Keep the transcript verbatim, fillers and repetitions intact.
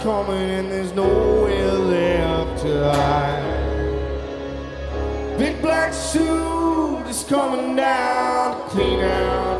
coming and there's nowhere left to hide. Big black suit is coming down to clean out